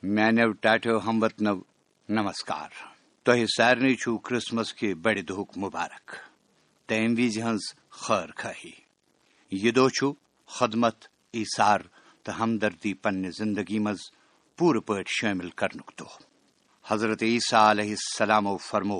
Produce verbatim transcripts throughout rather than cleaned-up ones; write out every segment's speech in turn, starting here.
میانو tattoo ہموطنو نمسکار. تہ سارنی چھو کرسمس کے بڑ دہک مبارک تم وز ہز خیر خواہی. یہ دہ چھو خدمت ایثار تو ہمدردی پنہ زندگی مز پور پٹ شامل کرنک دہ. حضرت عیسیٰ علیہ السلام فرمو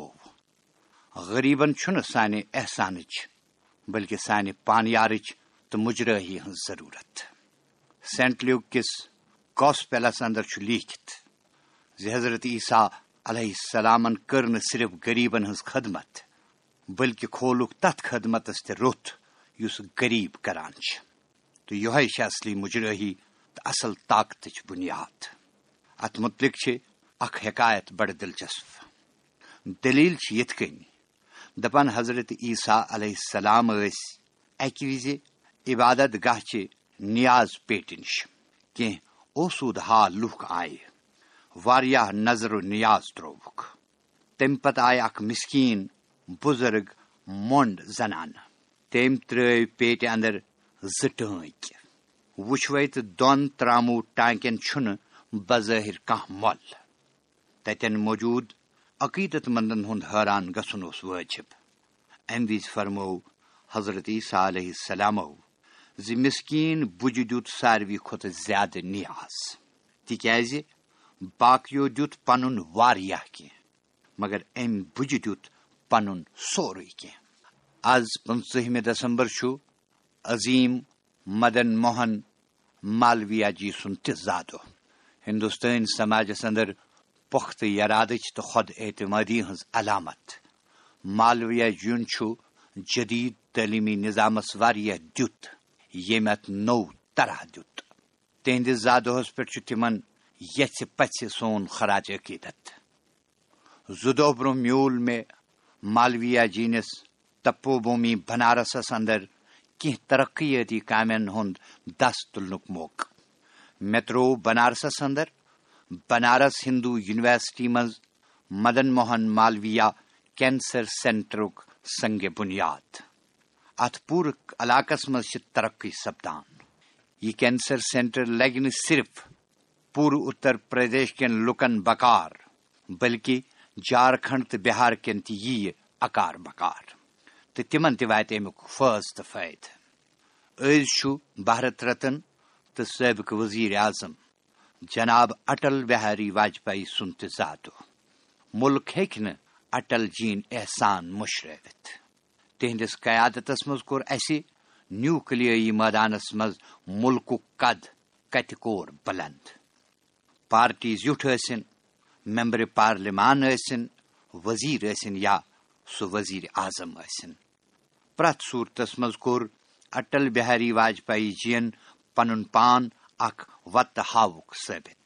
غریبن چھن سانہ احسانچ بلکہ سانہ پانیارچ تو مجرہی ہز ضرورت. سینٹ لیوک کس گاسپیلس اندر چھ لیکھت زِ حضرت عیسیٰ علیہ السلام کر نہ صرف غریبن ہز خدمت بلکہ کھولک تت خدمتس تہ روت یس غریب کران چھ. تو یہ اصلی مجرہی تو اصل طاقتچ بنیاد. ات متعلق چھ اخ حکایت بڑ دلچسپ. دلیل چھ یت کن دپان حضرت عیسیٰ علیہ السلام اس اکہ وز عبادت گاہ چہ نیاز پیٹ نش کی اوسود حال لوک آئے واریاہ نظر و نیاز تروک. تم پتہ آئے اخ مسکین بزرگ مونڈ زنان تم ترٲو پیٹہِ اندر زٕ ٹٲنٛکۍ. وٕچھوے تہٕ دۄن تراموٗ ٹانکین چھُنہٕ بظٲہر کانٛہہ مۄل. تتٮ۪ن موجوٗد عقیدت مندن ہُنٛد حٲران گژھُن اوس وٲجب. امہِ وِزِ فرموو حضرت عیسیٰ علیہ السلامو زِ مسکین بُجہِ دیُت ساروی کھۄتہٕ زیادٕ نیاز تِکیازِ باقیو دیُت پنُن واریاہ کینٛہہ مگر امہِ بُجہِ دیُت پنُن سورُے کینٛہہ. آز پٕنژٕہمہِ دسمبر چھُ عظیم مدن موہن مالویہ جی سُنٛد تہِ زا دۄہ. ہندوستٲنی سماجس اندر پختہٕ یرادٕچ تہٕ خود اعتمادی ہٕنٛز علامت. مالویہ جیُن چھُ جدید تعلیمی نظامس واریاہ دیُت ییٚمۍ اتھ نوٚو طرح دیُت. تہنٛدِس زا دۄہس پٮ۪ٹھ چھُ تِمن یژھِ پژھِ سون خراج عقیدت. زٕ دۄہ برونٛہہ میوٗل مےٚ مالویہ جی نِس تپوبھومی بنارسس اندر کینٛہہ ترقیٲتی کامین ہُنٛد دس تُلنُک موقعہٕ. مےٚ تروو بنارسس اندر بنارس ہندو یونیورسٹی منٛز مدن موہن مالویہ کینسر سینٹرک سنگ بنیاد. اتھ پورٕ علاقس منٛز چھِ ترقی سپدان. یہ کینسر سینٹر لگہِ نہٕ صرف پورٕ اتر پردیش کٮ۪ن لُکن بکار بلکہ جھارکھنڈ تہٕ بہار کٮ۪ن تہِ ییہِ اکار بکار تہٕ تمن تہِ واتہِ امیُک فٲض تہٕ فٲیدٕ. أزۍ چھُ بھارت رتن تہٕ سٲبقہٕ وزیر اعظم جناب اٹل بہاری واجپایی سُنٛد تہِ زا دۄہ. ملک ہیٚکہِ نہٕ اٹل جین احسان مشرٲوِتھ. تہنٛدِس قیادتس منٛز کوٚر اسہِ نیوکلیٲیی مٲدانس منٛز ملکُک قد کتہِ کوٚر بلند. پارٹی زیُٹھ ٲسِن ممبر پارلیمان ٲسِن وزیر ٲسِن یا سُہ وزیر اعظم ٲسِن. پرٛٮ۪تھ صوٗرتس منٛز کوٚر اٹل بہاری واجپایی جین پنُن پان اکھ وتہٕ ہاوُک ثٲبت.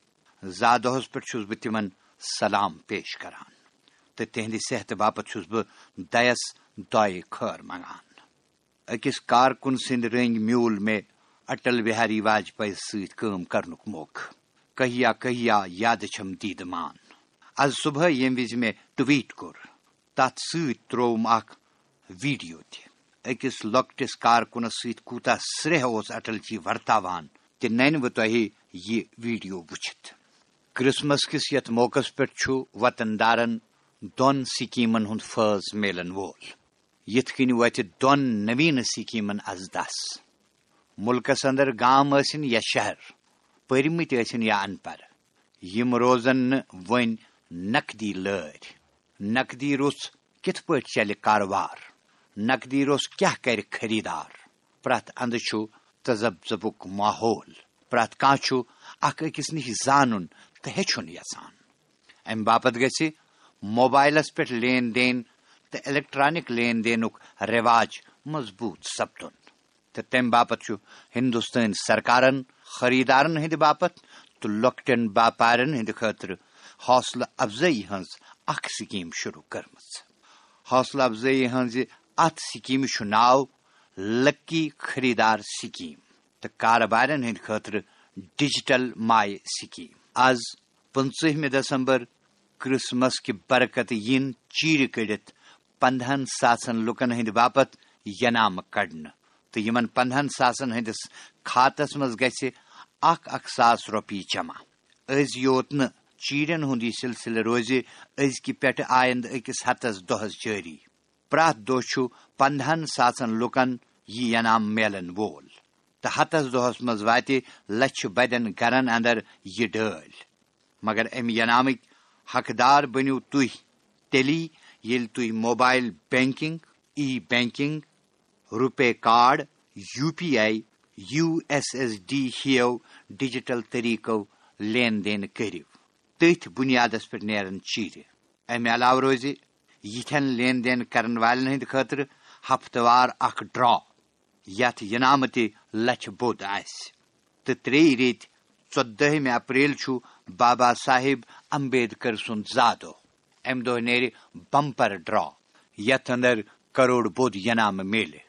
زا دۄہس پٮ۪ٹھ چھُس بہٕ تِمن سلام پیش کران تہٕ تہنٛدِ صحتہٕ باپتھ چھُس بہٕ دیس دۄیہِ خٲر منگان. أکِس کارکُن سٕنٛدۍ رٔنگۍ میوٗل مےٚ اٹل بہاری واجپایی سۭتۍ کٲم کرنُک موقعہٕ. کہیا کہیا یادٕ چھم دیٖدٕ مان. آز صبحٲے ییٚمہِ وِزِ مےٚ ٹویٖٹ کوٚر تتھ سۭتۍ ترووُم اکھ ویڈیو تہِ. أکِس لۄکٹِس کارکُنس سۭتۍ کوٗتاہ سرٛیہ اوس اٹل جی ورتاوان تہِ ننوٕ تۄہہِ یہِ ویڈیو وٕچھِتھ. کرسمس کِس یتھ موقعس پٮ۪ٹھ چھُ وطن دارن دۄن سکیٖمن ہُنٛد فٲض میلن وول. یِتھ کٔنۍ وٲتہِ دۄن نویٖنہٕ سکیٖمن از دس. مُلکس اندر گام ٲسِن یا شہر، پٔرمٕتۍ ٲسِن یا ان پڑھ، یِم روزن نہٕ وۄنۍ نقدی لٲرۍ. نقدی روٚس کِتھ پٲٹھۍ چلہِ کاروبار، نقدی روٚس کیٛاہ کرِ خریدار. پرٛٮ۪تھ اندٕ چھُ تذبذبُک ماحول. پرٛٮ۪تھ کانٛہہ چھُ اکھ أکِس نِش زانُن تہٕ ہیٚچھُن یژھان. امہِ باپتھ گژھِ موبائلس پٮ۪ٹھ لین دین تہٕ الیکٹرانک لین دینُک رواج مضبوٗط سپدُن. تہٕ تمہِ باپتھ چھُ ہندوستٲنۍ سرکارن خریدارن ہٕنٛدِ باپتھ تہٕ لۄکٹٮ۪ن باپارٮ۪ن ہٕنٛدِ خٲطرٕ حوصلہٕ افزٲیی ہٕنٛز اکھ سکیٖم شروٗع کٔرمٕژ. حوصلہٕ افزٲیی ہٕنٛزِ اتھ سکیٖمہِ چھُ ناو لکی خریدار سکیٖم تہٕ کارٕبارٮ۪ن ہٕنٛدِ خٲطرٕ ڈیجیٹل ماے سکیٖم. آز پٕنژٕہمہِ دسمبر کرسمس کہِ برکتہٕ یِن چیٖرِ کٔڑِتھ پندہن ساسن لُکن ہٕنٛدِ باپتھ ینامہٕ کڑنہٕ تہٕ یِمن پندہن ساسن ہٕنٛدِس کھاتس منٛز گژھِ اکھ اکھ ساس رۄپیہِ جمع. أز یوت نہٕ چیٖرن ہُنٛد یہِ سلسلہٕ روزِ أزکہِ پٮ۪ٹھٕ آیندٕ أکِس ہتس دۄہس جٲری. پرٛٮ۪تھ دۄہ چھُ پندہن ساسن لُکن یہِ ینام میلن وول تہٕ ہتس دۄہس منٛز واتہِ لچھِ بدٮ۪ن گرن اندر یہِ ڈٲلۍ. مگر امہِ ینامٕکۍ حقدار بٔنِو تُہۍ تیٚلی ییٚلہِ تُہۍ mobile banking, e banking, RuPay card, U P I, U S S D ہِیو ڈیجیٹل طریقو لین دین کٔرِو. تٔتھۍ بُنیادس پٮ۪ٹھ نیرن چیٖرِ. امہِ علاوٕ روزِ یِتھٮ۪ن لین دین کرن والٮ۪ن ہٕنٛدِ خٲطرٕ ہفتہٕ وار اکھ ڈرا یتھ ینامہٕ تہِ لچھِ بوٚد آسہِ. تہٕ ترٛیٚیہِ ریٚتۍ ژۄدہمہِ اپریل چھُ بابا صاحب امبیدکر سُنٛد زا دۄہ. امہِ دۄہ نیرِ بمپر ڈرا یتھ اندر کروڑ بوٚد ینامہٕ میلہِ.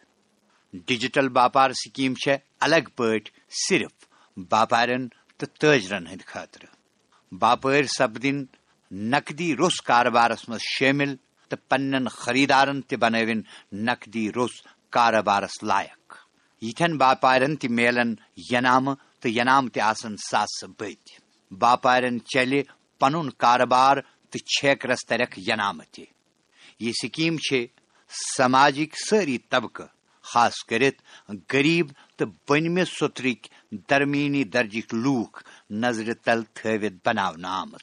ڈیجیٹل باپار سکیٖم چھےٚ الگ پٲٹھۍ صرف باپارٮ۪ن تہٕ تٲجرن ہٕنٛدِ خٲطرٕ. باپٲرۍ سپدٕنۍ نقدی روٚس کاربارس منٛز شٲمِل تہٕ پننٮ۪ن خریدارن تہِ بنٲوِن نقدی روٚس کاربارس لایق. یِتھٮ۪ن باپارٮ۪ن تہِ میلن ینامہٕ تہٕ ینامہٕ تہِ آسن ساسہٕ بٔدۍ. باپارٮ۪ن چلہِ پنُن کاربار تہٕ چھیکرس ترکھ ینامہٕ تہِ. یہِ سکیٖم چھِ سماجٕکۍ سٲری طبقہٕ خاص کٔرِتھ غریب تہٕ بٔنمہِ سوترٕکۍ درمیٖنی درجٕکۍ لوٗکھ نظرِ تل تھٲوِتھ بناونہٕ آمٕژ.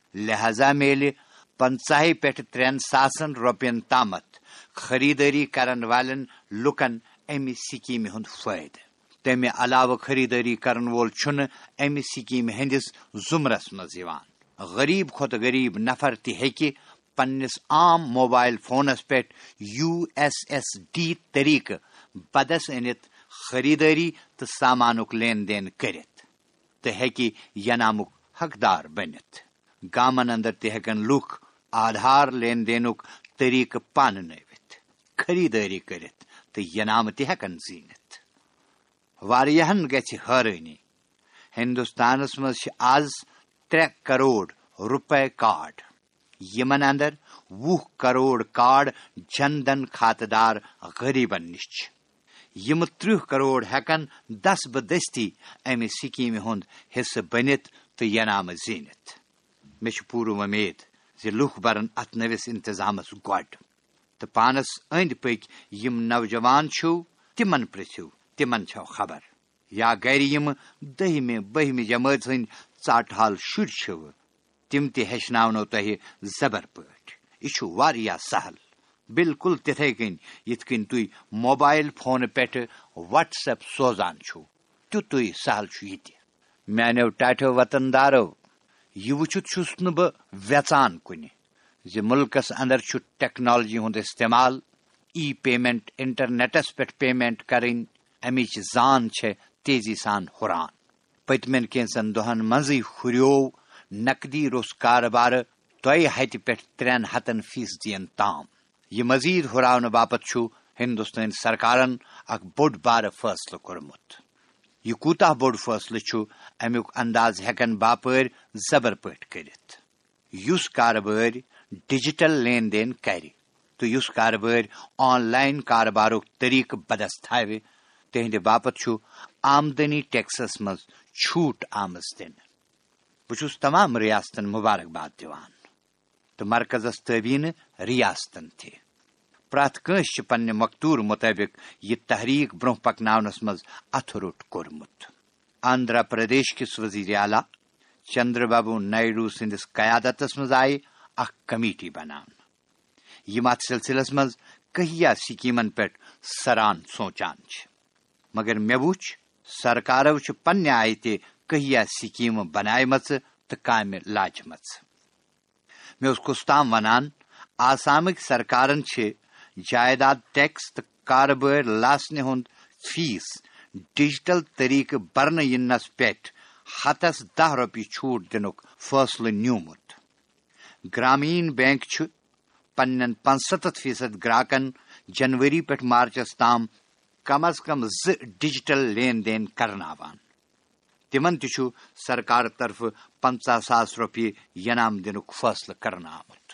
لہذا میلہِ پنژاہہِ پٮ۪ٹھٕ ترٛٮ۪ن ساسن رۄپین تامتھ خریدٲری کرن والٮ۪ن لُکن امہِ سکیٖمہِ ہُنٛد فٲیدٕ. تمہِ علاوٕ خریدٲری کرن وول چھُنہٕ امہِ سکیٖمہِ ہٕنٛدِس ضُمرس منٛز یِوان. غریب کھۄتہٕ غریب نفر تہِ ہیٚکہِ پننِس عام موبائل فونس پٮ۪ٹھ یو ایس ایس ڈی طریقہٕ بدس أنِتھ خریدٲری تہٕ سامانُک لین دین کٔرِتھ تہٕ ہیٚکہِ ینامُک حقدار بٔنِتھ. گامن اندر تہِ ہیٚکن لُکھ آدھار لین دینُک طریقہٕ پانہٕ نٲوِتھ، خریدٲری کٔرِتھ تہٕ ینامہٕ تہِ ہیٚکن زیٖنِتھ. واریاہن گژھِ حٲرٲنی. ہندوستانس منٛز چھِ آز ترٛےٚ کروڑ روپے کارڈ. یِمن اندر وُہ کروڑ کارڈ جن دن کھاتہٕ دار غریبن نِش چھِ. یِمہٕ ترٕہ کروڑ ہیٚکن دس بدستی امہِ سکیٖمہِ ہُنٛد حصہٕ بٔنِتھ تہٕ ینامہٕ زیٖنِتھ. مےٚ چھُ پوٗرٕ وۄمید زِ لُکھ برن اتھ نٔوِس انتظامس گۄڈ تہٕ پانس أنٛدۍ پٔکۍ یِم نوجوان چھِو تِمن پرژھِو تِمن چھو خبر. یا گرِ یِم دٔہمہِ بٔہمہِ جمٲژ ہٕنٛدۍ ژاٹہٕ حال شُرۍ چھِو تِم تہِ ہیٚچھناونو تۄہہِ زبر پٲٹھۍ. یہِ چھُ واریاہ سہل، بالکل تِتھے کٔنۍ یِتھ کٔنۍ تُہۍ موبائل فونہٕ پٮ۪ٹھٕ واٹس ایپ سوزان چھِو تیُتُے سہل چھُ یہِ تہِ. میانیو ٹاٹھیو وطن دارو، یہِ وٕچھِتھ چھُس نہٕ بہٕ ویژان کُنہِ زِ مُلکس اندر چھُ ٹیکنالوجی ہُنٛد استعمال، ای پیمنٹ، انٹرنیٹس پٮ۪ٹھ پیمنٹ کرٕنۍ، امِچ زان چھےٚ تیزی سان ہُران. پٔتمٮ۪ن کینٛژن دۄہن منٛزٕے ہُریو نقدی روٚس کاربارٕ دۄیہِ ہتہِ پٮ۪ٹھ ترٛٮ۪ن ہتن فیٖصدین تام. یہِ مزیٖد ہُراونہٕ باپتھ چھُ ہندوستٲنۍ سرکارن اکھ بوٚڑ بارٕ فٲصلہٕ کوٚرمُت. یہِ کوٗتاہ بوٚڑ فٲصلہٕ چھُ امیُک انداز ہیٚکن باپٲرۍ زبر پٲٹھۍ کٔرِتھ. یُس کاربٲرۍ ڈیجیٹل لین دین کرِ تہٕ یُس کاربٲرۍ آن لائن کاربارُک طریقہٕ بدس تھاوِ تِہنٛدِ باپتھ چھُ آمدنی ٹیکسس منٛز چھوٗٹ آمٕژ دِنہٕ. بہٕ چھُس تمام ریاستن مبارکباد دِوان تہٕ مرکزس تٲبیٖنہٕ ریاستن تہِ. پرٛٮ۪تھ کٲنٛسہِ چھِ پننہِ مقتوٗر مُطٲبق یہِ تحریٖک برٛونٛہہ پکناونس منٛز اتھٕ روٚٹ کوٚرمُت. آندھرا پردیش کِس وزیر اعلیٰ چندر بابو نائیڈو سٕنٛدِس قیادتس منٛز آیہِ اکھ کمیٹی بناونہٕ یِم اتھ سلسلس منٛز کہیا سکیٖمن پٮ۪ٹھ سران سونچان چھِ. مگر مےٚ وُچھ سرکارو چھِ پننہِ آیہِ تہِ کہیا سکیٖمہٕ بنایمژٕ تہٕ کامہِ لاجمژٕ. مےٚ اوس کُستام ونان آسامٕکۍ سرکارن چھِ جائیداد ٹیکس تہٕ کاربٲرۍ لاسنہِ ہُنٛد فیس ڈیجیٹل طریقہٕ برنہٕ یِنس پٮ۪ٹھ ہتس دہ رۄپیہِ چھوٗٹ دِنُک فٲصلہٕ نیوٗمُت. گرامین بینک چھُ پننٮ۪ن پنژستتھ فیصد گراہکن جنوری پٮ۪ٹھ مارچس تام کم از کم زٕ ڈیجیٹل لین دین کرناوان. تِمن تہِ چھُ سرکار طرفہٕ پنژاہ ساس رۄپیہِ ینام دِنُک فٲصلہٕ کرنہٕ آمُت.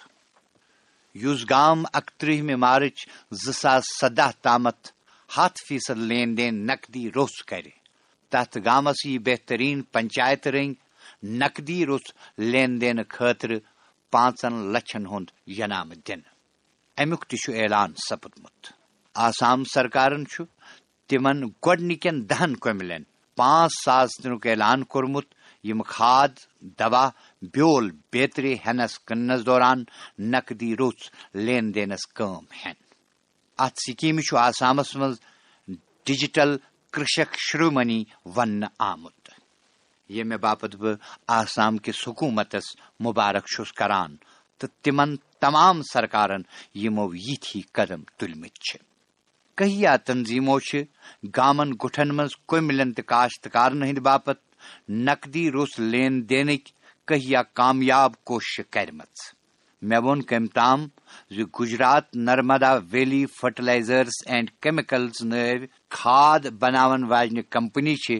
یُس گام اکترٕہمہِ مارچ زٕ ساس سدہ تامتھ ہتھ فیصد لین دین نقدی روٚس کرِ تتھ گامس یی بہترین پنچایت رنگ، نقدی روس لین دین خاطر پانچن لچھن ہند ینام دن امیک تہ اعلان سپدمت آسام سرکارن چھ تمن گۄڈنِکٮ۪ن دہن کملین پانچ ساس دنک اعلان کورمت یم کھاد دوا بیول بیترِ ہینس کننس دوران نقدی روس لین دینس کام ہین ات سکیمہ چھ آسامس مز ڈیجیٹل کرشک شرومنی ون آمت یمہ باپت بہ آسام کس حکومتس مبارک چھس کران تو تمن تمام سرکارن یمو یتھی قدم تلمت چھ کہیا تنظیمو چھ گامن گٹھن مز کملن تہ کاشتکارن ہند باپت نقدی روس لین دینک کہیا کامیاب کوشش کرمت مے وون کم تام ز Gujarat Narmada valley fertilisers and chemicals نو کھاد بناون واجنہ کمپنی چھ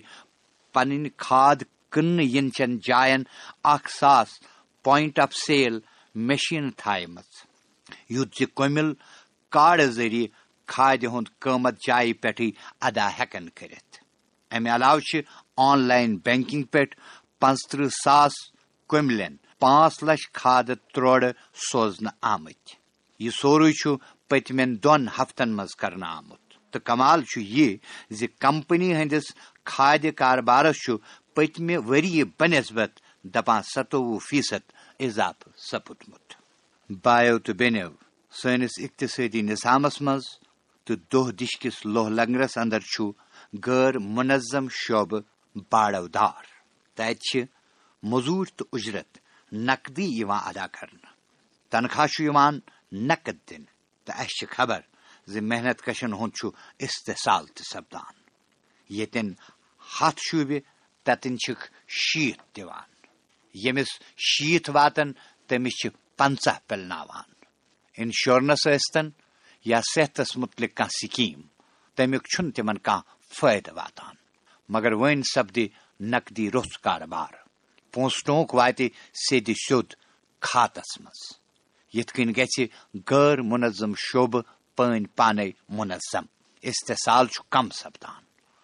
پنن کھاد کن ینچن جائن اکھ ساس پوائنٹ آف سیل مشین تھائمت یُتھ زِ کمل کارڈ ذریعہ کھادِ ہند قیمت جائے پٮ۪ٹھٕے ادا ہیکن کرتھ امہ علاوہ چھ آن لائن بینکنگ پٮ۪ٹھ پانژترہ ساس کملین پانچ لچھ کھاد تروڑ سوزنہ آمت یہ سورُے چھ پتمن دون ہفتن مز کرنہ آمت تو کمال چھ یہ زِ کمپنی ہندس کھادِ کاربارس چھ پتمہ وری بنسبت دپان ستوہ فیصد اضافہ سپدمت بایو تو بینو سنس اقتصادی نظامس مز تو دہ دش کس لوہ لنگرس اندر چھ غیر منظم شعبہ باڑو دار تت مزور تو اجرت نقدی یوان ادا کرنا تنخواہ چھ یوان نقد دن تو اس خبر ز محنت کشن ہند چھ استحصال تہ سپدان یتن ہتھ شعبہ تتن چھک شیت دیوان یمس شیت واتن تمس چھ پنچہ پلناوان انشورنس ٲستن یا صحتس متعلق کانٛہہ سکیم تمیک چھن تمن کانٛہہ فائدہ واتان مگر ون سپدِ نقدی روس کاربار پونسہٕ ٹونک واتہِ سیٚدِ سیوٚد کھاتس مز یتھ کٔنۍ گژھِ غٲر منظم شعبہ پٲنۍ پانے منظم استحصال چھُ کم سپدان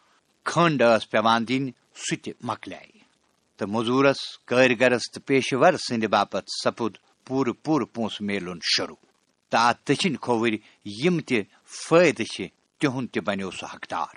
کھنڈ ٲس پیوان دِنۍ سُہ تہِ مۄکلیے تہٕ موٚزوٗرس کٲرگرس تہٕ پیشور سٕنٛدِ باپت سپُد پوٗرٕ پوٗرٕ پونسہٕ میلُن شروع تہٕ اتھ دٔچھِنۍ کھووٕرۍ یِم تہِ فٲیدٕ چھِ تِہُنٛد تہِ بنیو سُہ حقدار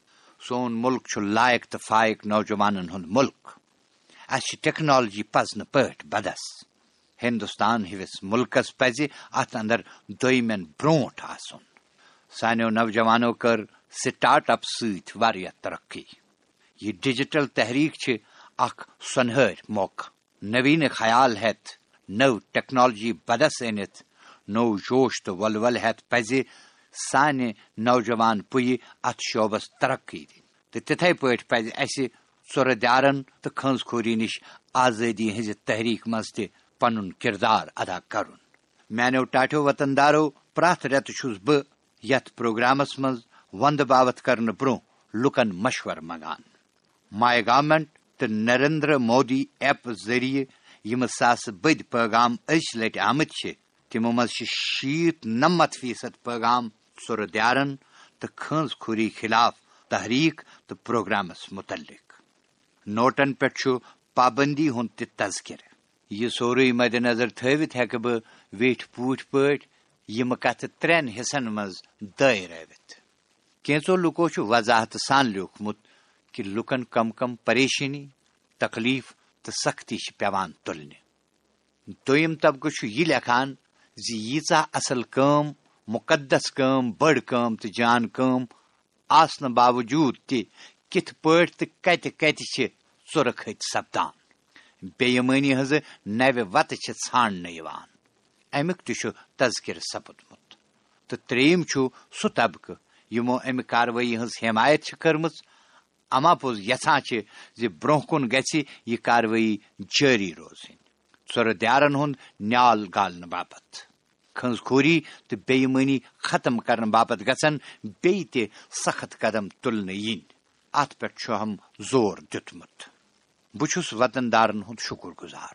سون ملک چھُ لایق تہٕ فایق نوجوانن ہُنٛد ملک اسہِ چھِ ٹیکنالوجی پزنہٕ پٲٹھۍ بدس ہندوستان ہِوِس ملکس پزِ اتھ اندر دویمٮ۪ن برونٛٹھ آسُن سانیو نوجوانو کٔر سٹارٹ اپ سۭتۍ واریاہ ترقی یہ ڈیجیٹل تحریک چھ اکھ سونہٲرۍ موقع نوین خیال ہیتھ نو ٹیکنالوجی بدس أنِتھ نو جوش تو ولول ہیتھ پزِ سانہِ نوجوان پُیہِ اتھ شعبس ترقی دِنۍ تہٕ تِتھے پٲٹھۍ پزِ اسہِ ژورٕ دیارن تہٕ کھنز خوری نش آزٲدی ہٕنٛزِ تحریک منٛز تہِ پنُن کردار ادا کرُن میانیو ٹاٹھیو وطن دارو پرٛٮ۪تھ رٮ۪تہٕ چھُس بہٕ یتھ پروگرامس منٛز وندٕ باوت کرنہٕ برونٛہہ لُکن مشورٕ منگان ماے گورمنٹ تہٕ نریندر مودی ایپ ذریعہ یم ساسہٕ بٔدۍ پیغام أزۍ لٹہِ آمٕتۍ چھِ تمو منٛز چھِ شیٖت نمتھ فیصد پیغام ژورٕ دیارن تہٕ کھنز خوری خلاف تحریک تہٕ پروگرامس متعلق نوٹن پٮ۪ٹھ چھُ پابندی ہُنٛد تہِ تذکرٕ یہ سورُے مد نظر تھٲوِتھ ہیکہٕ بہٕ ویٹھۍ پوٗٹھۍ پٲٹھۍ یِم کتھٕ ترٛٮ۪ن حصن منٛز دٲیرٲوِتھ کینژو لُکو چھُ وضاحت سان لیوٗکھمُت کہ لُکن کم کم پریشانی تکلیف تہٕ سختی چھِ پیوان تُلنہِ دوٚیِم طبقہٕ چھُ یہِ لیکھان زِ ییٖژاہ اصل کٲم مقدس کٲم بٔڑ کٲم تہٕ جان کٲم آسنہٕ باوجوٗد تہِ کِتھ پٲٹھۍ تہٕ کتہِ کتہِ چھِ ژُرٕ کھٔتۍ سپدان بے ایمٲنی ہٕنٛزٕ نوِ وتہٕ چھِ ژھانڈنہٕ یِوان امیُک تہِ چھُ تذکرٕ سپُدمُت تہٕ ترٛیٚیِم چھُ سُہ طبقہٕ یِمو امہِ کاروٲیی ہٕنٛز حمایت چھِ کٔرمٕژ اما پوٚز یژھان چھِ زِ برونٛہہ کُن گژھِ یہِ کاروٲیی جٲری روزٕنۍ ژورٕ دیارن ہُنٛد نیال گالنہٕ باپتھ کھنز خوری تہٕ بے ایمٲنی ختم کرنہٕ باپتھ گژھن بیٚیہِ تہِ سخت قدم تُلنہٕ یِنۍ اتھ پٮ۪ٹھ چھُہم زور دیُتمُت بہٕ چھُس وطن دارن ہُنٛد شُکر گُزار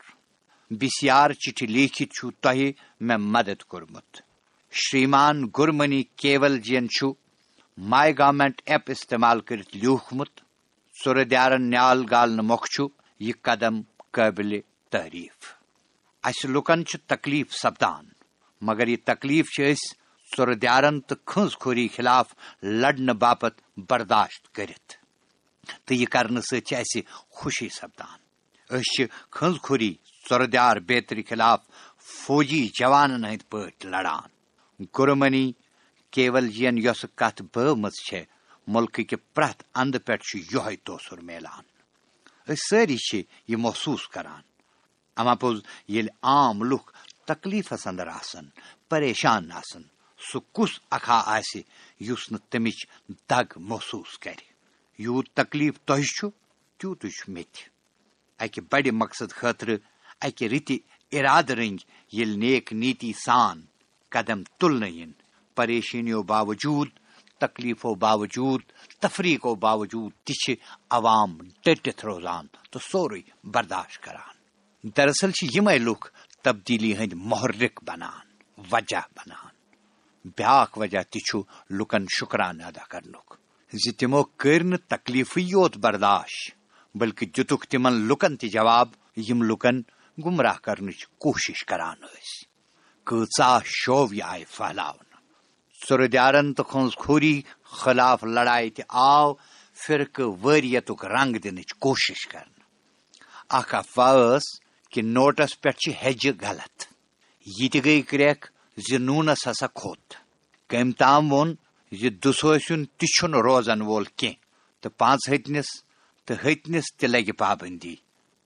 بسیار چِٹھِ لیٖکھِتھ چھُ تۄہہِ مےٚ مدد کوٚرمُت شریمان گُرمنی کیول جین چھُ ماے گورمنٹ ایپ استعمال کٔرِتھ لیوٗکھمُت ژورٕ دیارن نیال گالنہٕ مۄکھ چھُ یہِ قدم قابل تعریف. اس لکن تکلیف سپدان مگر یہ تکلیف ژر دیارن تو کھنز خوری خلاف لڑنے باپت برداشت کرت تو یہ کرنے سی خوشی سپدان. اس کھنز خوری ژر دیار بیتری خلاف فوجی جوانن ہند پٹ لڑان. گرمنی کیول ین یس کت بمت ملک کے پریت اند پہ یہ توثر میلان. اس ساری یہ محسوس کران. اما پوز یل عام لوک تکلیفس اندر آسن پریشان آسن سہ کس اکھا آسہ یس نہ تمچ دگ محسوس کر. یوت تکلیف تہ تیوت مت. اکہ بڑ مقصد خاطر اکہ رتی ارادہ رنگ یل نیک نیتی سان قدم تلنے ین پریشانیوں باوجود تکلیفوں باوجود تفریقوں باوجود تہ عوام ڈٹت روزان تو سوری برداشت کران. دراصل یمے لوک تبدیلی ہند محرک بنان وجہ بنان. بیاکھ وجہ تہ لکن شکرانہ ادا کرنک زِ تمو کر تکلیفی یوت برداشت بلکہ دتک تمن لکن تہ جواب یم لکن گمراہ کرنچ کوشش کران ٲسۍ. کۭژاہ شووِ آیہِ پھہلاونہٕ. ژر دیارن تو کھنز خوری خلاف لڑائی تہ آو فرقہ واریتک رنگ دنچ کوشش کرن. اکھ افواہ ٲس کہ نوٹس پہ ہجہ غلط. یہ تہ گئی کریک زِ نونس ہسا کھوت. کم تام وون زِ دسوسن تہ چھُنہٕ روزن وول کینٛہہ تہٕ پانژھ ہتنس تہٕ ہتنس تہ لگہِ پابندی.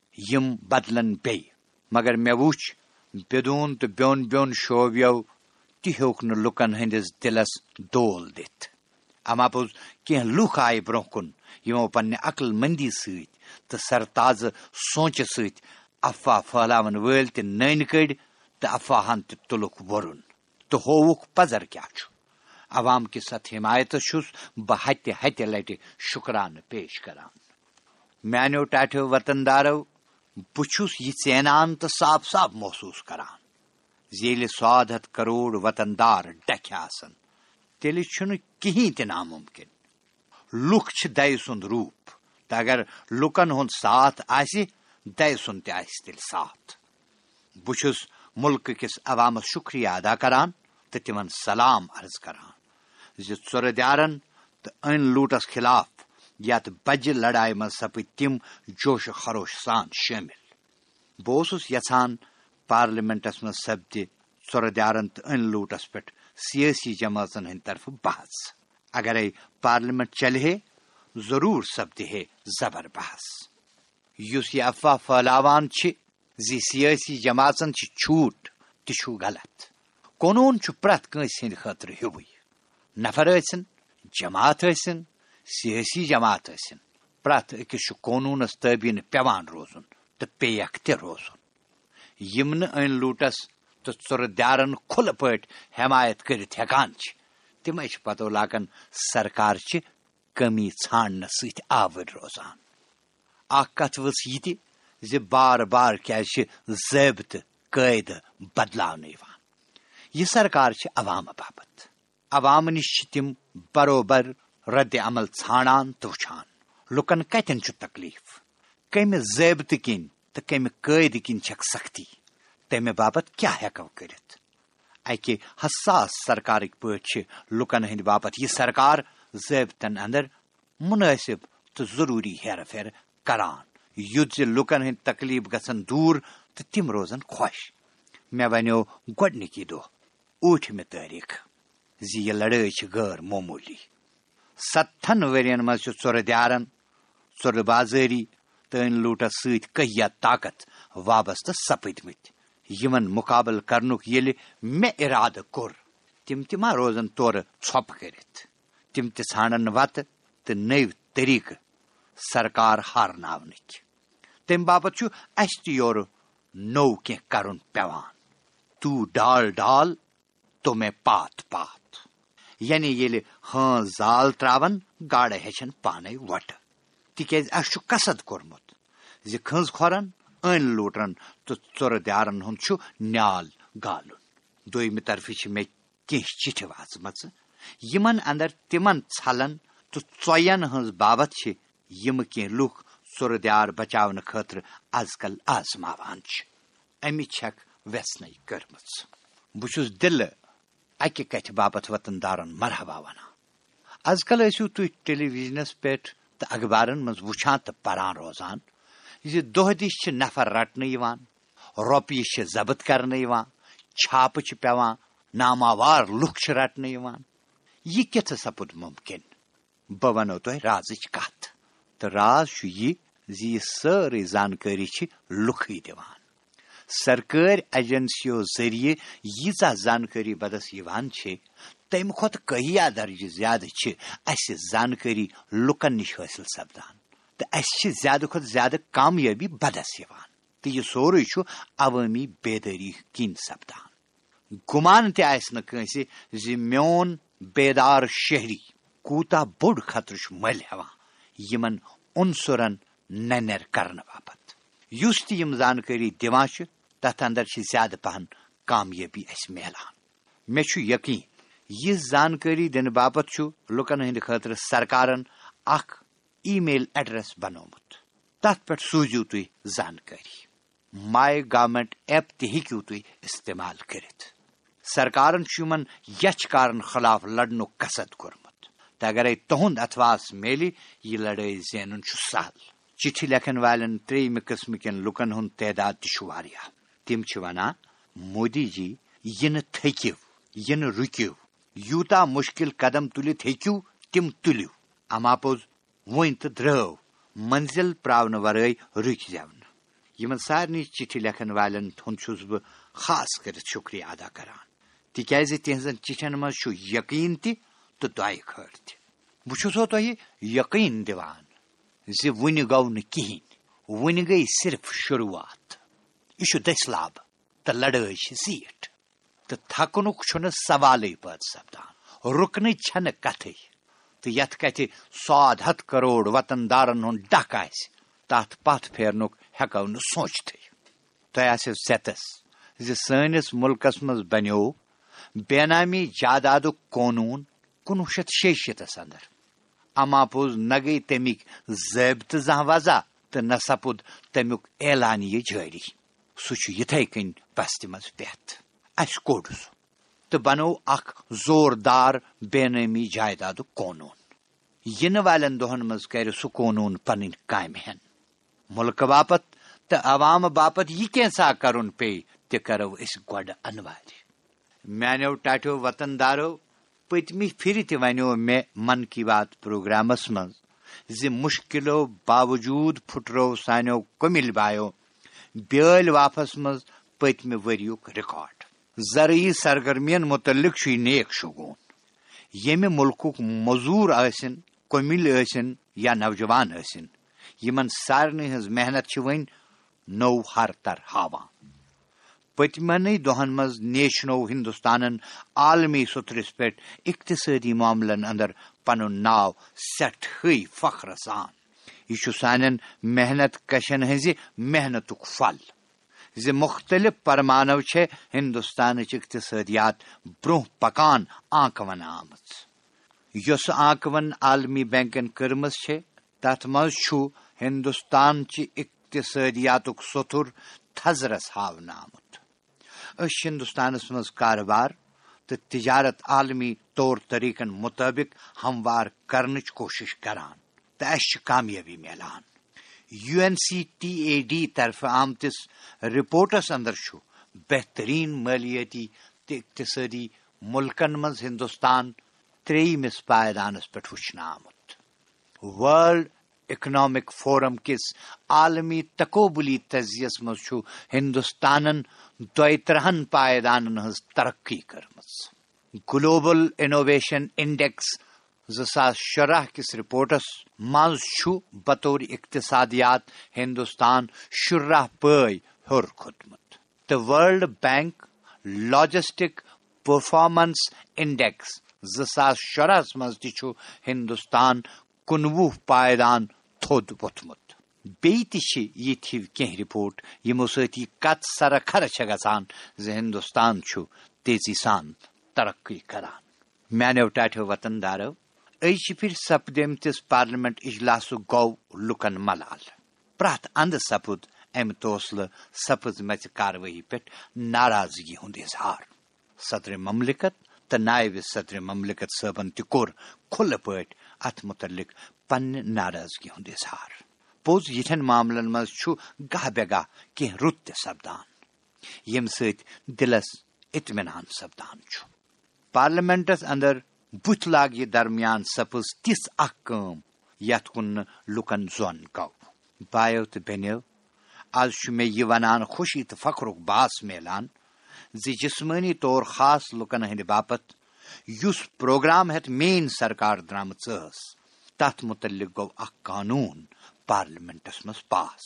یم بدلن بیٚیہِ. مگر مےٚ وُچھ بیدون تہٕ بیوٚن بیوٚن شوویو تہ ہیوٚک نہٕ لُکن ہٕنٛدِس دلس دول دِتھ. اما پوٚز کینٛہہ لُکھ آیہِ برونٛہہ کُن یمو پننہِ عقل مندی سۭتۍ تہٕ سرتازٕ سونچہِ سۭتۍ افواہ پھہلاون وٲلۍ تہِ نٔنۍ کٔڑۍ تہٕ افواہن تہِ تُلُکھ وۄرُن تہٕ ہووُکھ پزر کیٛاہ چھُ. عوام کِس اتھ حمایتس چھُس بہٕ ہتہِ ہتہِ لٹہِ شکرانہٕ پیش کران. میانیو ٹاٹھیو وطن دارو بہٕ چھُس یہِ ژینان تہٕ صاف صاف محسوس کران زِ ییٚلہِ سواد ہتھ کروڑ وطن دار ڈکھِ آسن تیٚلہِ چھُنہٕ کِہیٖنۍ تہِ ناممکن. لُکھ چھِ دَیہِ سُنٛد روٗپ تہٕ اگر لُکن ہُنٛد ساتھ آسہِ دَیہِ سُنٛد تہِ آسہِ تیٚلہِ ساتھ. بہٕ چھُس ملکہٕ کِس عوامس شکریہ ادا کران تہٕ تِمن سلام عرض کران زِ ژۄرٕ دیارن تہٕ أنۍ لوٗٹس خلاف یتھ بجہِ لڑایہِ منٛز سپٕدۍ تِم جوش خروش سان شٲمِل. بہٕ اوسُس یژھان پارلیمنٹس منٛز سپدِ ژۄرٕ دیارن تہٕ أنۍ لوٗٹس پٮ۪ٹھ سیٲسی جمٲژن ہٕنٛدِ طرفہٕ بحث. اگرے پارلیمنٹ چلہِ ہے ضروٗر سپدِ ہے زبر بحث. یُس یہِ افواہ پھہلاوان چھِ زِ سیٲسی جماژن چھِ چھوٗٹ تہِ چھُ غلط. قونوٗن چھُ پرٛٮ۪تھ کٲنٛسہِ ہٕنٛدِ خٲطرٕ ہیُوُے. نفر ٲسِن جماعت ٲسِن سیٲسی جماعت ٲسِن پرٛٮ۪تھ أکِس چھُ قونوٗنس تٲبیٖنہٕ پیوان روزُن تہٕ پیٚیکھ تہِ روزُن. یِم نہٕ أنۍ لوٗٹس تہٕ ژۄرٕ دیارن کھُلہٕ پٲٹھۍ حمایت کٔرِتھ ہٮ۪کان چھِ تِمے چھِ پتو لاگان سرکارچہِ کٔمی ژھانڈنہٕ سۭتۍ آوٕرۍ روزان. اکھ کتھ ؤژھ یہِ تہِ زِ بار بار کیازِ چھِ ضٲبطہٕ قٲیدٕ بدلاونہٕ یِوان. یہِ سرکار چھِ عوامہٕ باپت. عوامہٕ نِش چھِ تِم برابر رد عمل ژھانڈان تہٕ وٕچھان لُکن کتٮ۪ن چھُ تکلیف کمہِ ضٲبطہٕ کِنۍ تہٕ کمہِ قٲیدٕ کِنۍ چھکھ سختی تمہِ باپت کیٛاہ ہٮ۪کو کٔرِتھ. اکہِ حساس سرکارٕکۍ پٲٹھۍ چھِ لُکن ہٕنٛدِ باپت یہِ سرکار ضٲبطن اندر مُنٲسِب تہٕ ضروٗری ہیرٕ پھیرٕ کران یُتھ زِ لُکن ہٕنٛدۍ تکلیف گژھن دوٗر تہٕ تِم روزن خۄش. مےٚ ونیو گۄڈنِکی دۄہ ٲٹھمہِ تٲریٖخ زِ یہِ لڑٲے چھِ غٲر معموٗلی. ستن ؤرین منٛز چھِ ژۄرٕ دیارن ژۄرٕ بازٲری تہٕ أنۍ لوٗٹس سۭتۍ کہیا طاقت وابستہٕ سپٕدمٕتۍ. یِمن مُقابلہٕ کرنُک ییٚلہِ مےٚ اِرادٕ کوٚر تِم تہِ ما روزن تورٕ ژھۄپہٕ کٔرِتھ. تِم تہِ ژھانڈن وتہٕ تہٕ نٔوۍ طریٖقہٕ سرکار ہارناونٕکۍ. تمہِ باپت چھُ اسہِ تہِ یورٕ نوٚو کینٛہہ کرُن پیوان. تو ڈال ڈال تو میں پاتھ پاتھ. یعنی ییٚلہِ ہٲنز زال تراون گاڈٕ ہیٚچھن پانے وۄٹہٕ. تِکیازِ اسہِ چھُ قصد کوٚرمُت زِ کھٔنز کھۄرن أنۍ لوٗٹرن تہٕ ژۄرٕ دیارن ہُنٛد چھُ نیال گالُن. دوٚیمہِ طرفہٕ چھِ مےٚ کینٛہہ چِٹھِ واژمژٕ یِمن اندر تِمن ژھلن تہٕ ژۄین ہٕنٛز بابت چھِ یِم کینٛہہ لُکھ سر دیار بچاونہٕ خٲطرٕ آز کل آزماوان چھِ اَمہِ چھکھ ویژنٕے کٔرمٕژ. بہٕ چھُس دِلہٕ اکہِ کتھِ باپتھ وطن دارن مرحبا ونان. آز کل ٲسِو تُہۍ ٹیلی ویژنس پٮ۪ٹھ تہٕ اخبارن منٛز وٕچھان تہٕ پران روزان زِ دۄہ دِش چھِ نفر رٹنہٕ یِوان، رۄپیہِ چھِ ضبط کرنہٕ یِوان، چھاپہٕ چھِ پیوان، ناماوار لُکھ چھِ رٹنہٕ یِوان. یہِ کِتھٕ سپُد مُمکِن؟ بہٕ ونو تۄہہِ رازٕچ کتھ، تہٕ راز چھُ یہِ زِ یہِ سٲرٕے زانکٲری چھِ لُکھٕے دِوان. سرکٲرۍ ایجنسیو ذٔریعہٕ ییٖژاہ زانکٲری بدس یِوان چھِ تمہِ کھۄتہٕ کٔہیا درجہٕ زیادٕ چھِ اسہِ زانکٲری لُکن نِش حٲصِل سپدان تہٕ اسہِ چھِ زیادٕ کھۄتہٕ زیادٕ کامیٲبی بدس یِوان تہٕ یہِ سورُے چھُ عوٲمی بیدٲری کِنۍ سپدان. گُمان تہِ آسہِ نہٕ کٲنٛسہِ زِ میون بیدار شہری کوٗتاہ بوٚڑ خطرٕ چھُ مٔلۍ ہٮ۪وان یِمن عنصرن ننیر کرنہٕ باپتھ. یُس تہِ یِم زانکٲری دِوان چھِ تتھ اندر چھِ زیادٕ پہن کامیٲبی اسہِ میلان. مےٚ چھُ یقیٖن یہِ زانکٲری دِنہٕ باپتھ چھُ لُکن ہٕنٛدِ خٲطرٕ سرکارن اکھ ای میل ایڈریس بنومُت. تتھ پٮ۪ٹھ سوٗزِو تُہۍ زانکٲری. ماے گورمنٹ ایپ تہِ ہیٚکِو تُہۍ استعمال کٔرِتھ. سرکارن چھُ یِمن یچھ کارن خلاف لڑنُک قصد کوٚرمُت تہٕ اگرے تُہُنٛد اتھواس میلہِ یہِ لڑٲے زینُن چھُ سہل. چِٹھِ لیکھن والٮ۪ن ترٛیٚیِمہِ قٕسمہٕ کٮ۪ن لُکن ہُنٛد تعداد تہِ چھُ واریاہ. تِم چھِ ونان مودی جی یِنہٕ تھٔکِو، یِنہٕ رُکِو، یوٗتاہ مُشکِل قدم تُلِتھ ہیٚکِو تِم تُلِو. اَماپوٚز وۄنۍ تہٕ درٛٲو، منزِل پراونہٕ ورٲے رُکۍ زٮ۪و نہٕ. یِمن سارنٕے چِٹھِ لیکھن والٮ۪ن ہُنٛد چھُس بہٕ خاص کٔرِتھ شُکریہ ادا کران تِکیازِ تِہنٛزن چِٹھٮ۪ن منٛز چھُ یقیٖن تہِ تہٕ دۄیہِ خٲر تہِ. بہٕ چھُسو تۄہہِ یقیٖن دِوان زِ وُنہِ گوٚو نہٕ کِہینۍ، وُنہِ گٔیے صرف شروٗعات. یہِ چھُ دٔسلاب تہٕ لڑٲے چھِ زیٖٹھ تہٕ تھکنُک چھُنہٕ سوالٕے پٲدٕ سپدان. رُکنٕچ چھنہٕ کتھٕے تہٕ یتھ کتھِ سواد ہتھ کروڑ وطن دارن ہُنٛد ڈکھ آسہِ تتھ پتھ پھیرنُک ہٮ۪کو نہٕ سوٗنچتھٕے. تۄہہِ آسیو سیٚتس زِ سٲنِس مُلکس منٛز بنیوو بے نامی جادادُک قونوٗن کُنوُہ شیٚتھ شیٚیہِ شیٖتس اندر. اَماپوٚز نہ گٔیے تمیِکۍ ضٲبطہٕ زانٛہہ وضع تہٕ نہ سپُد تمیُک اعلانیہِ جٲری. سُہ چھُ یِتھے کٔنۍ بستہِ منٛز بِہتھ. اسہِ کوٚڑ سُہ تہٕ بنوو اکھ زوردار بے نٲمی جایدادُک قونوٗن. یِنہٕ والٮ۪ن دۄہن منٛز کرِ سُہ قونوٗن پنٕنۍ کامہِ ہن. مُلکہٕ باپتھ تہٕ عوامہٕ باپتھ یہِ کینٛژھا کرُن پیٚیہِ تہِ کرو أسۍ گۄڈٕ انوارِ. میانیو ٹاٹھیو وطن دارو، پٔتمہِ پھِرِ تہِ ونیو مےٚ من کی بات پروگرامس منٛز زِ مُشکِلو باوجوٗد پھُٹرو سانیو کُمِل بایو بیٲلۍ واپس منٛز پٔتمہِ ؤرِیُک رِکارڈ. زرعی سرگرمین متعلق چھُ یہِ نیک شگوٗن. ییٚمہِ مُلکُک موٚزوٗر ٲسِن، کُمِل ٲسِن یا نوجوان ٲسِن، یِمن سارنٕے ہٕنٛز محنت چھِ وۄنۍ نوٚو ہرتر ہاوان. پٔتمٮ۪نٕے دۄہن منٛز نیشنو ہندوستانن عالمی سطرس پٮ۪ٹھ اقتصٲدی معاملن اندر پنُن ناو سٮ۪ٹھٕے فخرٕ سان. یہِ چھُ سانٮ۪ن محنت کشن ہٕنٛزِ محنتُک پھل زِ مُختٔلِف پرمانو چھےٚ ہندوستانٕچ اقتصٲدِیات برونٛہہ پکان آنٛکہٕ آمٕژ. یۄسہٕ آنٛکہٕ عالمی بینکن کٔرمٕژ چھےٚ تتھ منٛز چھُ ہندوستانچہِ اقتصٲدِیاتُک سوٚتھُر تھزرس ہاونہٕ آمُت. أسۍ چھِ ہندوستانس منٛز کارٕبار تہٕ تجارت عالمی طور طریٖقن مُطٲبق ہموار کرنٕچ کوٗشش کران تہٕ اسہِ چھِ کامیٲبی میلان. U N C T A D طرفہٕ آمتِس رپورٹس اندر چھُ بہتریٖن مٲلیٲتی تہٕ اقتصٲدی مُلکن منٛز ہندوستان ترٛیٚیِمِس پائیدانس پٮ۪ٹھ وٕچھنہٕ آمُت. ورلڈ اکنامک فورم کِس عالمی تقوبُلی تجزیس منٛز چھُ ہندوستانن دۄیہِ ترٕہن پائیدانن ہٕنٛز ترقی کٔرمٕژ. گلوبل انوویشن انڈیکس زٕ ساس شُراہ کِس رپورٹس منٛز چھُ بطور اقتصادیات ہندوستان شُراہ پٲے ہیوٚر کھوٚتمُت تہٕ world bank logistic performance index زٕ ساس شُراہس منٛز تہِ چھُ ہندوستان کُنوُہ پائیدان تھوٚد ووٚتھمُت. بیٚیہِ تہِ چھِ یِتھۍ ہِوۍ کینٛہہ رپورٹ یِمو سۭتۍ یہِ کتھ سرخر چھےٚ گژھان زِ ہندوستان چھُ تیزی سان ترقی کران. میانیو ٹاٹھیو وطن دارو، أزچہِ پھِرِ سپدیمتِس پارلیمنٹ اجلاسُک گوٚو لُکن ملال. پرٛٮ۪تھ اندٕ سپُد امہِ توسلہٕ سپٕز مژِ کاروٲیی پٮ۪ٹھ ناراضگی ہُنٛد اظہار. صدر مملکت تہٕ نائب صدر مملکت صٲبن تہِ کوٚر کھُلہٕ پٲٹھۍ اتھ متعلق پننہِ ناراضگی ہُنٛد اظہار. پوٚز یِتھٮ۪ن معاملن منٛز چھُ گاہ بے گاہ کینٛہہ رُت تہِ سپدان ییٚمہِ سۭتۍ دِلس اطمینان سپدان چھُ. پارلیمنٹس اندر بُتھِ لاگہِ درمیان سپٕز تِژھ اکھ کٲم یتھ کُن نہٕ لُکن زوٚن گوٚو. بایو تہٕ بیٚنیو، آز چھُ مےٚ یہِ ونان خوشی تہٕ فخرُک باس میلان زِ جسمٲنی طور خاص لُکن ہٕنٛدِ باپتھ یُس پروگرام ہٮ۪تھ میٲنۍ سرکار درامٕژ ٲس تتھ متعلق گوٚو اکھ قانوٗن پارلیمنٹس منٛز پاس،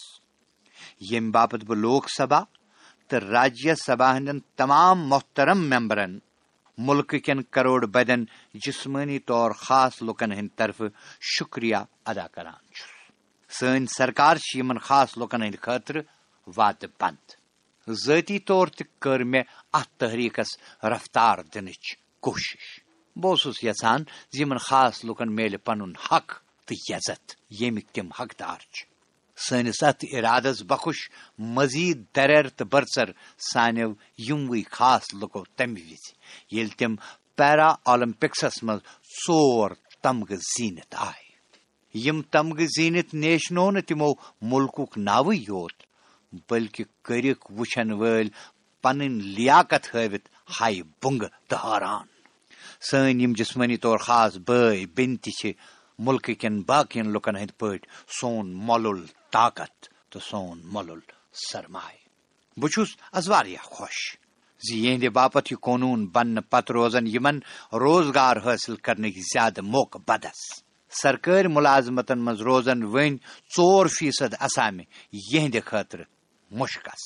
ییٚمہِ باپتھ بہٕ لوک سبھا تہٕ راجیہ سبھا ہٕنٛدٮ۪ن تمام محترم ممبرن مُلکہٕ کٮ۪ن کروڑ بدٮ۪ن جسمٲنی طور خاص لُکن ہٕنٛدِ طرفہٕ شُکریہ ادا کران چھُس. سٲنۍ سرکار چھِ یِمن خاص لُکن ہٕنٛدِ خٲطرٕ وعدٕ بنٛد. ذٲتی طور تہِ کٔر مےٚ اتھ تحریٖکس رفتار دِنٕچ کوٗشش. بہٕ اوسُس یژھان زِ یِمن خاص لُکن میلہِ پنُن حق تہٕ عزت ییٚمِکۍ تِم حقدار چھِ. سٲنِس اتھ ارادس بخُش مزید دریر تہٕ برژر سانیو یِموٕے خاص لُکو تمہِ وِزِ ییٚلہِ تِم پیرا اولمپکسس منٛز ژور تمغہٕ زیٖنِتھ آے. یِم تمغہٕ زیٖنِتھ نیشنوو نہٕ تِمو مُلکُک ناوٕے یوت بٔلکہِ کٔرِکھ وٕچھن وٲلۍ پنٕنۍ لیاقت ہٲوِتھ ہایہِ بُنگہٕ تہٕ حٲران. سٲنۍ یِم جسمٲنی طور خاص بٲے بیٚنہِ تہِ چھِ مُلکہٕ کٮ۪ن باقین لُکن ہٕنٛدۍ پٲٹھۍ سون مۄلُل طاقت تہٕ سون مۄلُل سرمایہ. بہٕ چھُس از واریاہ خۄش زِ یِہنٛدِ باپتھ یہِ قونوٗن بننہٕ پتہٕ روزن یِمن روزگار حٲصِل کرنٕکۍ زیادٕ موقعہٕ بدس. سرکٲرۍ مُلازمتن منٛز روزن وۄنۍ ژور فیصد اسامہِ یِہنٛدِ خٲطرٕ مُشکس.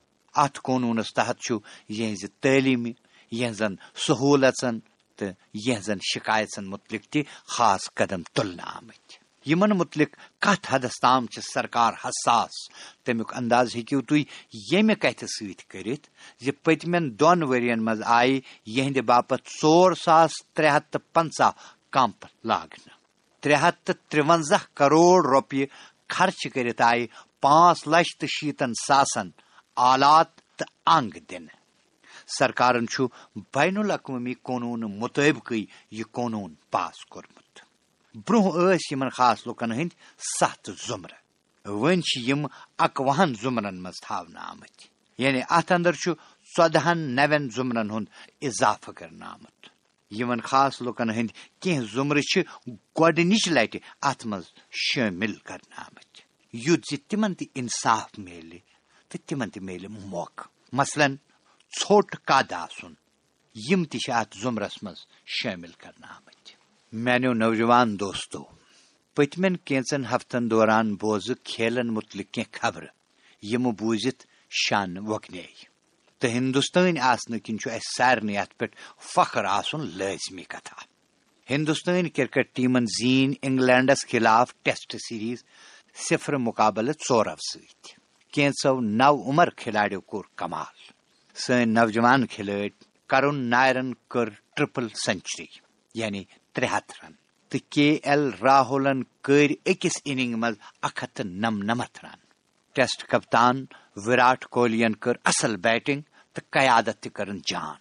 اتھ قونوٗنس تحت چھُ یِہنٛزِ تعلیٖمہِ، یِہنٛزن سہوٗلژن تہٕ یِہنٛزن شکایژن متعلق تہِ خاص قدم تُلنہٕ آمٕتۍ. یِمن متعلق کتھ حدس تام چھِ سرکار حساس تمیُک انداز ہیٚکِو تُہۍ ییٚمہِ کتھِ سۭتۍ کٔرِتھ زِ پٔتمٮ۪ن دۄن ؤرین منٛز آیہِ یِہنٛدِ باپتھ ژور ساس ترٛےٚ ہتھ تہٕ پنژاہ کمپ لاگنہٕ. ترٛےٚ ہتھ تہٕ ترٛوَنزاہ کروڑ رۄپیہِ خرچہٕ کٔرِتھ آیہِ پانٛژھ لچھ تہٕ شیٖتن ساسن آلات تہٕ انگ دِنہٕ. سرکارن چھُ بین الاقوٲمی قونوٗنہٕ مُطٲبقٕے یہِ قونوٗن پاس کوٚرمُت. برونٛہہ ٲسۍ یِمن خاص لُکن ہٕنٛدۍ ستھ ضُمرٕ، وۄنۍ چھِ یِم اکوُہن ضُمرن منٛز تھاونہٕ آمٕتۍ. یعنی اتھ اندر چھُ ژۄدہن نوٮ۪ن ضُمرن ہُنٛد اضافہٕ کرنہٕ آمُت. یِمن خاص لُکن ہٕنٛدۍ کینٛہہ ضُمرٕ چھِ گۄڈٕنِچ لٹہِ اتھ منٛز شٲمِل کرنہٕ آمٕتۍ یُتھ زِ تِمن تہِ انصاف میلہِ تہٕ تِمن تہِ میلہِ موقعہٕ. مثلاً ژھوٚٹ قد آسُن، یِم تہِ چھِ اتھ ضُمرس منٛز شٲمِل کرنہٕ آمٕتۍ. میانیو نوجوان دوستو، پٔتمٮ۪ن کینژن ہفتن دوران بوزٕ کھیلن متعلق کینٛہہ خبرٕ یِمہٕ بوٗزِتھ شانہٕ وۄگنییہِ تہٕ ہندوستٲنۍ آسنہٕ کِنۍ چھُ اسہِ سارنٕے اتھ پٮ۪ٹھ فخر آسُن لٲزمی کتھا. ہندوستٲنۍ کرکٹ ٹیٖمن زیٖنۍ انگلینڈس خلاف ٹیسٹ سیریز صفر مُقابلہٕ ژورو سۭتۍ. کینژو نو عمر کھلاڑیو کوٚر کمال. سٲنۍ نوجوان کھلٲڑۍ کرُن نائرن کٔر ٹرپل سینچری یعنی ترٛےٚ ہتھ رن تہٕ کے ایل راہولن کٔرۍ أکِس اِننگ منٛز اکھ ہتھ تہٕ نمنمتھ رن. ٹیسٹ کپتان وِراٹ کوہلین کٔر اصل بیٹنگ تہٕ قیادت تہِ کٔرٕن جان.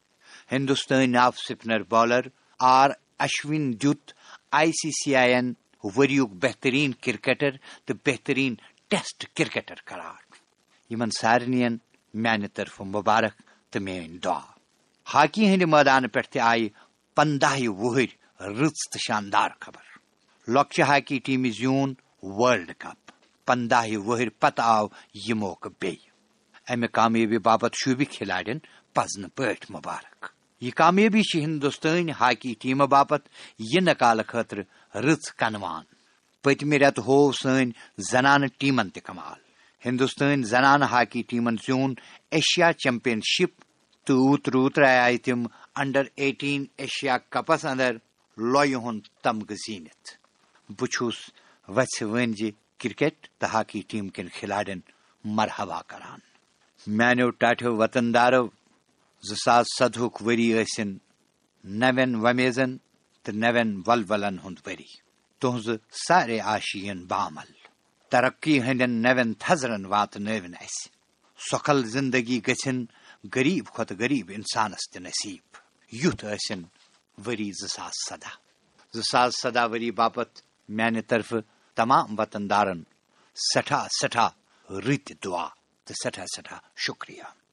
ہندوستٲنۍ off spinner bowler R Ashwin دیُت آئی سی سی آئی یَن ؤرِیُک بہتریٖن کرکٹر تہٕ بہتریٖن ٹیسٹ کرکٹر قرار. یِمن سارنٕین میانہِ طرفہٕ مُبارک تہٕ میٲنۍ دُعا. ہاکی ہٕنٛدِ مٲدانہٕ پٮ۪ٹھ تہِ آیہِ پنداہہِ وُہٕرۍ رٕژ تہٕ شاندار خبر. لۄکچہِ ہاکی ٹیٖمہِ زیوٗن وٲرلڈ کپ. پنداہہِ وُہٕرۍ پتہٕ آو یہِ موقعہٕ بیٚیہِ. امہِ کامیٲبی باپتھ شوٗبہِ کھلاڑٮ۪ن پزنہٕ پٲٹھۍ مُبارک. یہ کامیٲبی چھِ ہندوستٲنۍ ہاکی ٹیٖمہٕ باپتھ یِنہٕ کالہٕ خٲطرٕ رٕژ کنوان. پٔتمہِ رٮ۪تہٕ ہوو سٲنۍ زنانہٕ ٹیٖمن تہِ کمال. ہندوستٲنۍ زنانہٕ ہاکی ٹیٖمن زیوٗن ایشیا چیمپین شپ تہٕ اوترٕ اوترٕ آیہِ تِم انڈر ایٹیٖن ایشیا کپس اندر لۄیہِ ہُنٛد تمغہٕ زیٖنِتھ. بہٕ چھُس وژھِ وٲنجہِ کرکٹ تہٕ ہاکی ٹیٖم کٮ۪ن کھلاڑٮ۪ن مرحبا کران. میانیو ٹاٹھیو وطن دارو، زٕ ساس سدہُک ؤری ٲسِن نوٮ۪ن وۄمیزن تہٕ نوٮ۪ن ولولن ہُنٛد ؤری. تُہنٛزٕ سارے آشیٖن بامل. ترقی ہندین نوین تھزرن واتناون اس سۄکھل زندگی گژھن غریب کھۄتہٕ غریب انسانس تہِ نصیب یُتھ ٲسِن ؤری زٕ ساس سدہ زٕ ساس سدہ ؤری باپتھ میانہِ طرفہٕ تمام وطن دارن سٹھاہ سٹھاہ رٕتۍ دعا تہٕ سٹھاہ سٹھاہ شکریہ.